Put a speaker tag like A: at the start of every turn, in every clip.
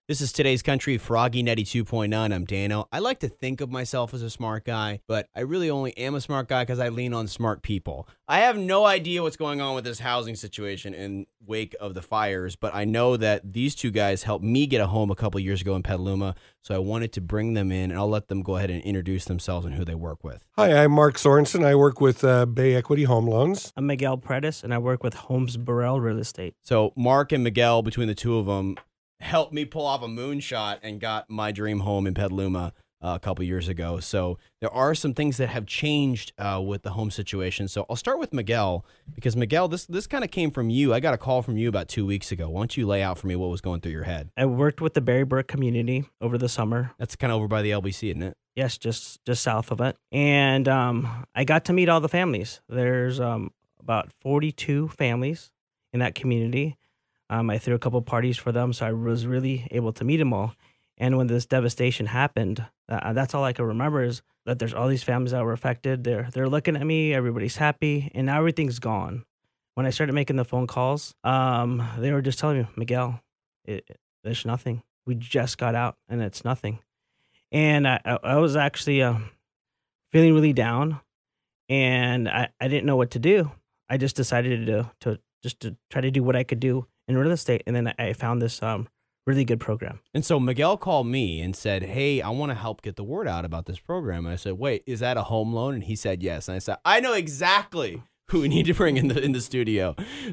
A: This is Today's Country, Froggy 92.9. I'm Dano. I like to think of myself as a smart guy, but I really only am a smart guy because I lean on smart people. I have no idea what's going on with this housing situation in wake of the fires, but I know that these two guys helped me get a home a couple years ago in Petaluma, so I wanted to bring them in, and I'll let them go ahead and introduce themselves and who they work with.
B: Hi, I'm Mark Sorensen. I work with Bay Equity Home Loans.
C: I'm Miguel Predis, and I work with Holmes Burrell Real Estate.
A: So Mark and Miguel, between the two of them, helped me pull off a moonshot and got my dream home in Petaluma a couple years ago. So there are some things that have changed with the home situation. So I'll start with Miguel, because Miguel, this kind of came from you. I got a call from you about 2 weeks ago. Why don't you lay out for me what was going through your head?
C: I worked with the Berrybrook community over the summer.
A: That's kind of over by the LBC, isn't it?
C: Yes, just south of it. And I got to meet all the families. There's about 42 families in that community. I threw a couple parties for them, so I was really able to meet them all. And when this devastation happened, that's all I can remember is that there's all these families that were affected. They're looking at me, everybody's happy, and now everything's gone. When I started making the phone calls, they were just telling me, Miguel, there's nothing. We just got out, and it's nothing. And I was actually feeling really down, and I didn't know what to do. I just decided to try to do what I could do in real estate, and then I found this really good program.
A: And so Miguel called me and said, hey, I want to help get the word out about this program. And I said, wait, is that a home loan? And he said, yes. And I said, I know exactly who we need to bring in the studio.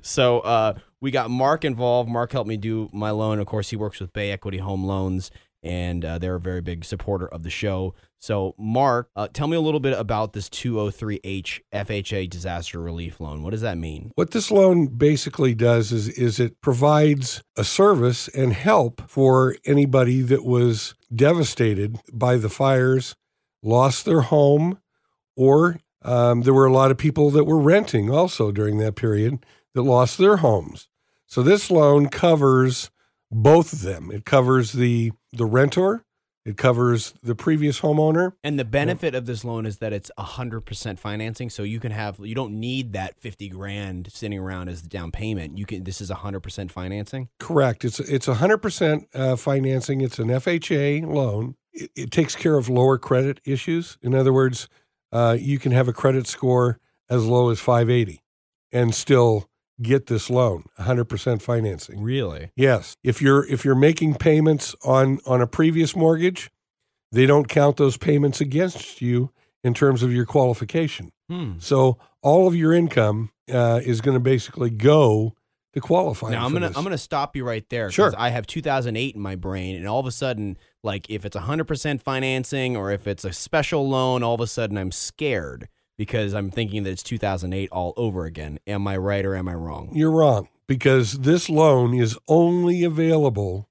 A: So we got Mark involved. Mark helped me do my loan. Of course, he works with Bay Equity Home Loans, and they're a very big supporter of the show. So, Mark, tell me a little bit about this 203H FHA disaster relief loan. What does that mean?
B: What this loan basically does is it provides a service and help for anybody that was devastated by the fires, lost their home, or there were a lot of people that were renting also during that period that lost their homes. So this loan covers both of them. It covers the renter. It covers the previous homeowner.
A: And the benefit of this loan is that it's 100% financing. So you don't need that $50,000 sitting around as the down payment. This is 100% financing.
B: Correct. It's 100% financing. It's an FHA loan. It takes care of lower credit issues. In other words, you can have a credit score as low as 580 and still get this loan, 100% financing.
A: Really?
B: Yes. If you're making payments on a previous mortgage, they don't count those payments against you in terms of your qualification. So all of your income is going to basically go to qualify.
A: Now I'm gonna stop you right there.
B: Sure.
A: I have 2008 in my brain, and all of a sudden, like if it's 100% financing or if it's a special loan, all of a sudden I'm scared, because I'm thinking that it's 2008 all over again. Am I right or am I wrong?
B: You're wrong, because this loan is only available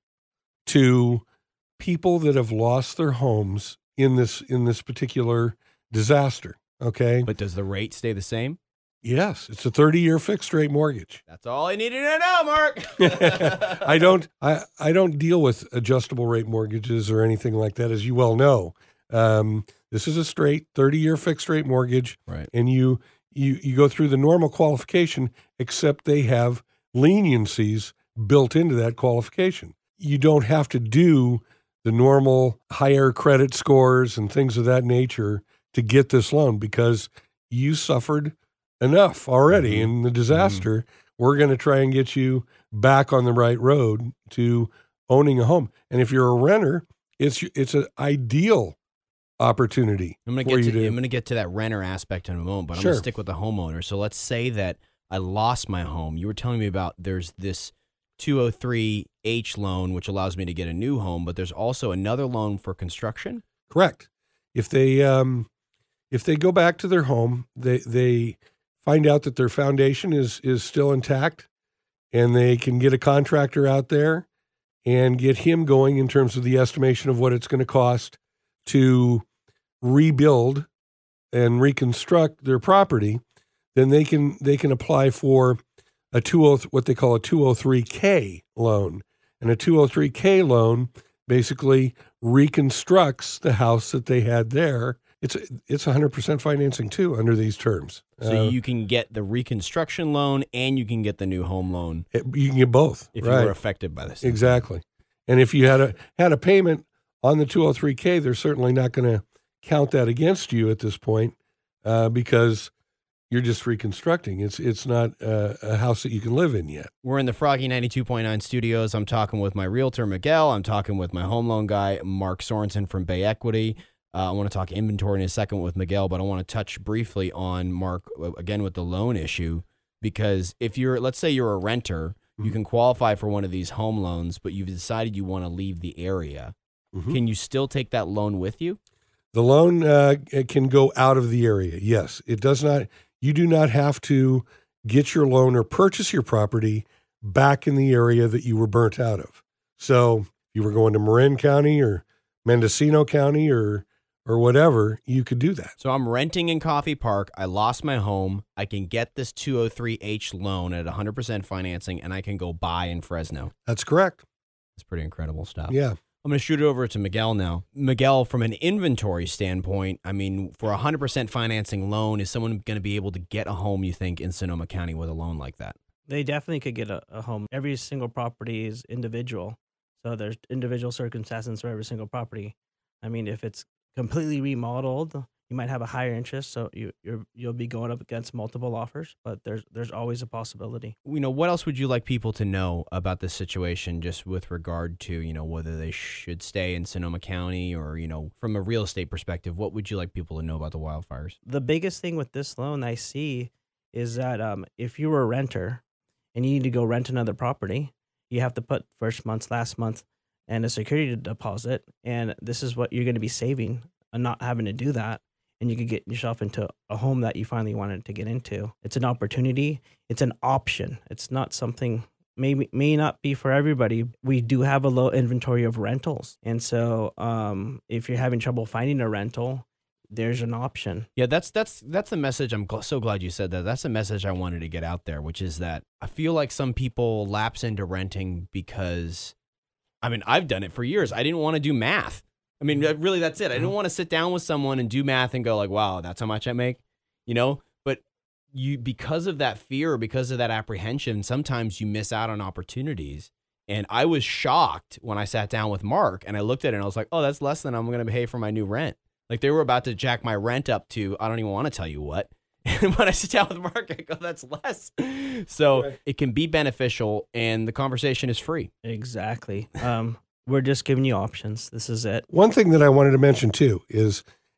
B: to people that have lost their homes in this particular disaster, okay?
A: But does the rate stay the same?
B: Yes, it's a 30-year fixed rate mortgage.
A: That's all I needed to know, Mark.
B: I don't deal with adjustable rate mortgages or anything like that, as you well know. This is a straight 30-year fixed rate mortgage,
A: right?
B: And you go through the normal qualification, except they have leniencies built into that qualification. You don't have to do the normal higher credit scores and things of that nature to get this loan, because you suffered enough already in the disaster. We're going to try and get you back on the right road to owning a home. And if you're a renter, it's an ideal opportunity.
A: I'm going to get to that renter aspect in a moment, but I'm going to stick with the homeowner. So let's say that I lost my home. You were telling me about there's this 203H loan, which allows me to get a new home, but there's also another loan for construction?
B: Correct. If they go back to their home, they find out that their foundation is still intact, and they can get a contractor out there and get him going in terms of the estimation of what it's going to cost to rebuild and reconstruct their property, then they can apply for what they call a 203K loan. And a 203K loan basically reconstructs the house that they had there. It's 100% financing too under these terms.
A: So you can get the reconstruction loan and you can get the new home loan.
B: You can get both
A: if you were affected by this.
B: Exactly. And if you had a payment on the 203K, they're certainly not going to count that against you at this point because you're just reconstructing. It's not a house that you can live in yet.
A: We're in the Froggy 92.9 studios. I'm talking with my realtor, Miguel. I'm talking with my home loan guy, Mark Sorensen from Bay Equity. I want to talk inventory in a second with Miguel, but I want to touch briefly on Mark, again, with the loan issue, because if let's say you're a renter, you can qualify for one of these home loans, but you've decided you want to leave the area. Can you still take that loan with you?
B: The loan can go out of the area. Yes, it does not. You do not have to get your loan or purchase your property back in the area that you were burnt out of. So if you were going to Marin County or Mendocino County or whatever, you could do that.
A: So I'm renting in Coffee Park. I lost my home. I can get this 203H loan at 100% financing, and I can go buy in Fresno.
B: That's correct.
A: It's pretty incredible stuff.
B: Yeah.
A: I'm going to shoot it over to Miguel now. Miguel, from an inventory standpoint, I mean, for a 100% financing loan, is someone going to be able to get a home, you think, in Sonoma County with a loan like that?
C: They definitely could get a home. Every single property is individual. So there's individual circumstances for every single property. I mean, if it's completely remodeled, you might have a higher interest, so you'll be going up against multiple offers, but there's always a possibility.
A: What else would you like people to know about this situation, just with regard to, whether they should stay in Sonoma County or, from a real estate perspective, what would you like people to know about the wildfires?
C: The biggest thing with this loan I see is that if you were a renter and you need to go rent another property, you have to put first month's, last month, and a security deposit, and this is what you're going to be saving and not having to do that. And you could get yourself into a home that you finally wanted to get into. It's an opportunity. It's an option. It's not something, may not be for everybody. We do have a low inventory of rentals. And so if you're having trouble finding a rental, there's an option.
A: Yeah, that's the message. I'm so glad you said that. That's the message I wanted to get out there, which is that I feel like some people lapse into renting because, I've done it for years. I didn't want to do math. Really, that's it. I didn't want to sit down with someone and do math and go like, wow, that's how much I make, But because of that fear, because of that apprehension, sometimes you miss out on opportunities. And I was shocked when I sat down with Mark and I looked at it and I was like, oh, that's less than I'm going to pay for my new rent. Like they were about to jack my rent up to, I don't even want to tell you what. And when I sit down with Mark, I go, that's less. So It can be beneficial and the conversation is free.
C: Exactly. We're just giving you options. This is it.
B: One thing that I wanted to mention too is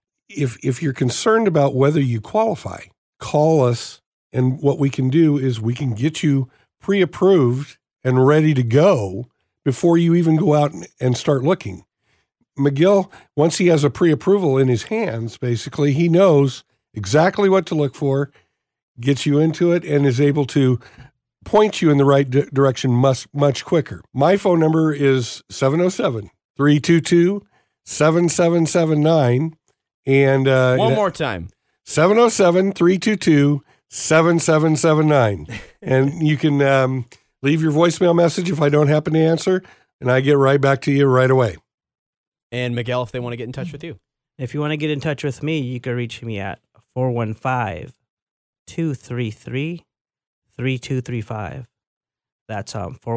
B: if you're concerned about whether you qualify, call us, and what we can do is we can get you pre-approved and ready to go before you even go out and start looking. Miguel, once he has a pre-approval in his hands, basically, he knows exactly what to look for, gets you into it, and is able to point you in the right direction much quicker. My phone number is 707-322-7779. And
A: one more time.
B: 707-322-7779. And you can leave your voicemail message if I don't happen to answer, and I get right back to you right away.
A: And Miguel, if they want to get in touch with you.
C: If you want to get in touch with me, you can reach me at 415-233-3235. That's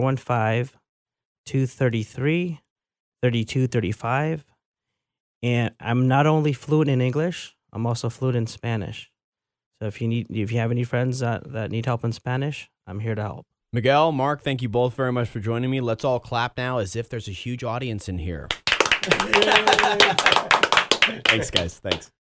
C: 415-233-3235. And I'm not only fluent in English, I'm also fluent in Spanish. So if you have any friends that need help in Spanish, I'm here to help.
A: Miguel, Mark, thank you both very much for joining me. Let's all clap now as if there's a huge audience in here. Thanks, guys. Thanks.